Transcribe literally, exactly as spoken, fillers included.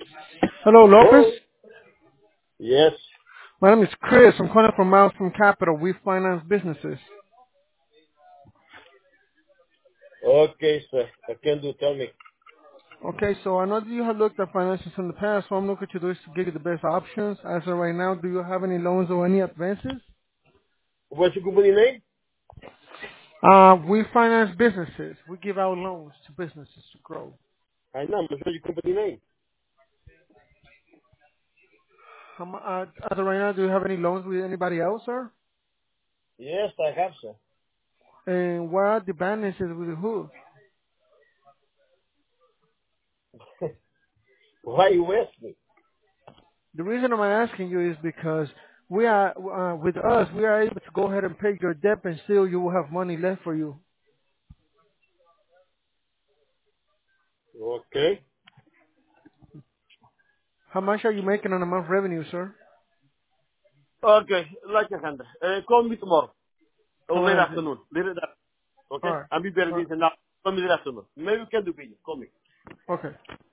Hello, Lopez. Hello? Yes. My name is Chris. I'm calling from Milestone Capital. We finance businesses. Okay, sir. I can do. Tell me. Okay, so I know that you have looked at financials in the past. What I'm looking to do is to give you the best options. As of right now, do you have any loans or any advances? What's your company name? Uh, we finance businesses. We give out loans to businesses to grow. I know, but what's your company name? How mu- uh, as of right now, do you have any loans with anybody else, sir? Yes, I have, sir. And what are the balances with who? Why you ask me? The reason I'm asking you is because we are, uh, with us, we are able to go ahead and pay your debt and still you will have money left for you. Okay. How much are you making on a month revenue, sir? Okay, like a hundred. Uh, call me tomorrow. Or All late right, then. afternoon. Late afternoon. All Okay? right. I'll be better All right. busy now. Call me late afternoon. Maybe we can do business. Call me. Okay.